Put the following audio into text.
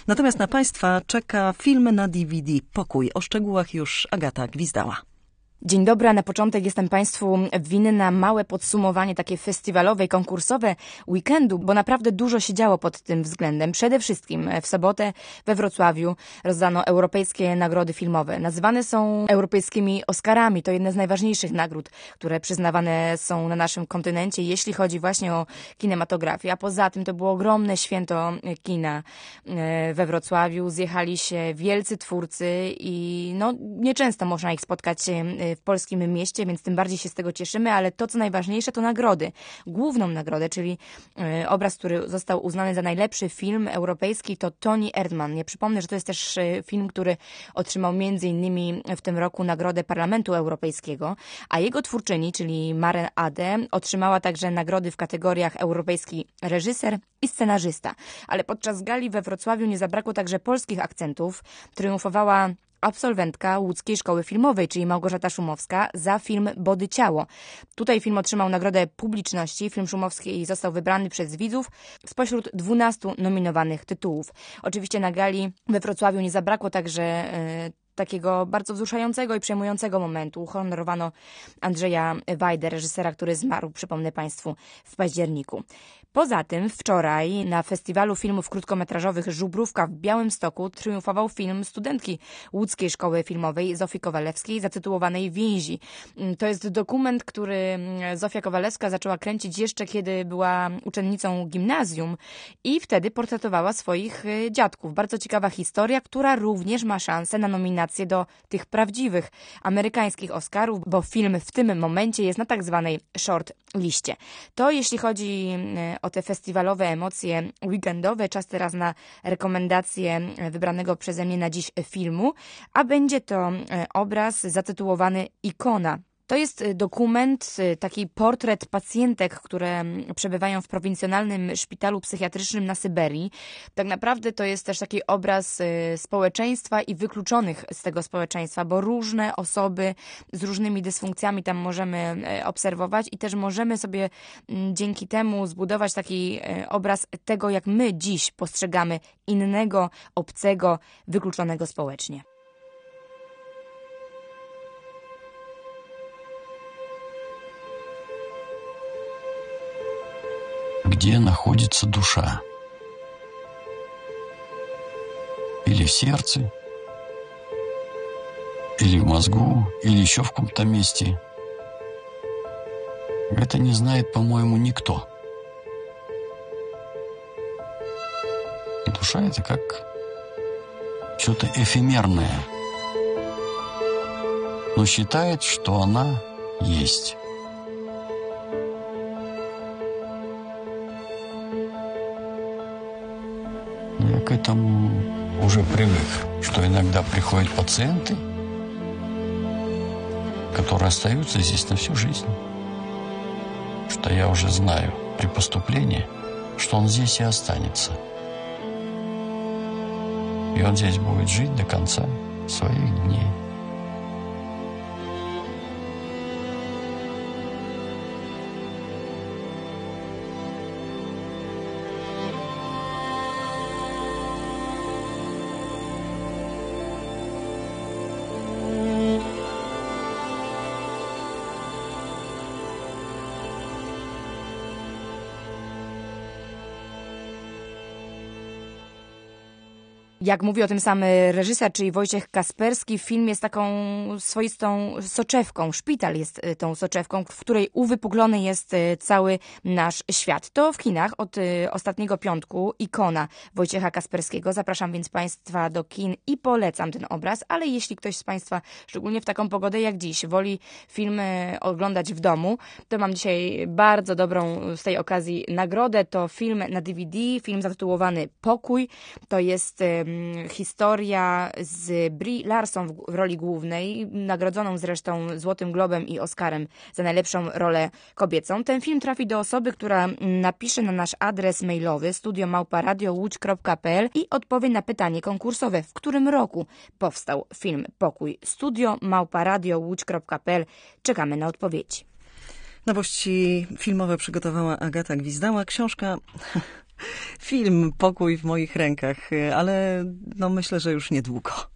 Natomiast na Państwa czeka film na DVD Pokój. O szczegółach już Agata Gwizdała. Dzień dobry, a na początek jestem Państwu winna małe podsumowanie takie festiwalowe i konkursowe weekendu, bo naprawdę dużo się działo pod tym względem. Przede wszystkim w sobotę we Wrocławiu rozdano europejskie nagrody filmowe. Nazywane są europejskimi Oscarami. To jedne z najważniejszych nagród, które przyznawane są na naszym kontynencie, jeśli chodzi właśnie o kinematografię. A poza tym to było ogromne święto kina we Wrocławiu. Zjechali się wielcy twórcy i nieczęsto można ich spotkać w polskim mieście, więc tym bardziej się z tego cieszymy, ale to, co najważniejsze, to nagrody. Główną nagrodę, czyli obraz, który został uznany za najlepszy film europejski, to Toni Erdmann. Nie przypomnę, że to jest też film, który otrzymał między innymi w tym roku nagrodę Parlamentu Europejskiego, a jego twórczyni, czyli Maren Ade, otrzymała także nagrody w kategoriach europejski reżyser i scenarzysta. Ale podczas gali we Wrocławiu nie zabrakło także polskich akcentów. Triumfowała absolwentka Łódzkiej Szkoły Filmowej, czyli Małgorzata Szumowska, za film Body Ciało. Tutaj film otrzymał nagrodę publiczności. Film szumowski został wybrany przez widzów spośród 12 nominowanych tytułów. Oczywiście na gali we Wrocławiu nie zabrakło także takiego bardzo wzruszającego i przejmującego momentu. Uhonorowano Andrzeja Wajdę, reżysera, który zmarł, przypomnę Państwu, w październiku. Poza tym wczoraj na Festiwalu Filmów Krótkometrażowych Żubrówka w Białymstoku triumfował film studentki Łódzkiej Szkoły Filmowej Zofii Kowalewskiej zatytułowanej Więzi. To jest dokument, który Zofia Kowalewska zaczęła kręcić jeszcze kiedy była uczennicą gimnazjum i wtedy portretowała swoich dziadków. Bardzo ciekawa historia, która również ma szansę na nominację do tych prawdziwych amerykańskich Oscarów, bo film w tym momencie jest na tak zwanej short liście. To jeśli chodzi o te festiwalowe emocje weekendowe, czas teraz na rekomendację wybranego przeze mnie na dziś filmu, a będzie to obraz zatytułowany Ikona. To jest dokument, taki portret pacjentek, które przebywają w prowincjonalnym szpitalu psychiatrycznym na Syberii. Tak naprawdę to jest też taki obraz społeczeństwa i wykluczonych z tego społeczeństwa, bo różne osoby z różnymi dysfunkcjami tam możemy obserwować i też możemy sobie dzięki temu zbudować taki obraz tego, jak my dziś postrzegamy innego, obcego, wykluczonego społecznie. Где находится душа? Или в сердце, или в мозгу, или еще в каком-то месте. Это не знает, по-моему, никто. Душа — это как что-то эфемерное, но считает, что она есть. Я к этому уже привык, что иногда приходят пациенты, которые остаются здесь на всю жизнь. Что я уже знаю при поступлении, что он здесь и останется. И он здесь будет жить до конца своих дней. Jak mówi o tym sam reżyser, czyli Wojciech Kasperski, film jest taką swoistą soczewką. Szpital jest tą soczewką, w której uwypuklony jest cały nasz świat. To w kinach od ostatniego piątku Ikona Wojciecha Kasperskiego. Zapraszam więc Państwa do kin i polecam ten obraz, ale jeśli ktoś z Państwa, szczególnie w taką pogodę jak dziś, woli filmy oglądać w domu, to mam dzisiaj bardzo dobrą z tej okazji nagrodę. To film na DVD, film zatytułowany Pokój. To jest historia z Brie Larson w roli głównej, nagrodzoną zresztą Złotym Globem i Oscarem za najlepszą rolę kobiecą. Ten film trafi do osoby, która napisze na nasz adres mailowy studio@radiołódź.pl i odpowie na pytanie konkursowe, w którym roku powstał film Pokój. studio@radiołódź.pl. Czekamy na odpowiedzi. Nowości filmowe przygotowała Agata Gwizdała. Książka film Pokój w moich rękach, ale no myślę, że już niedługo.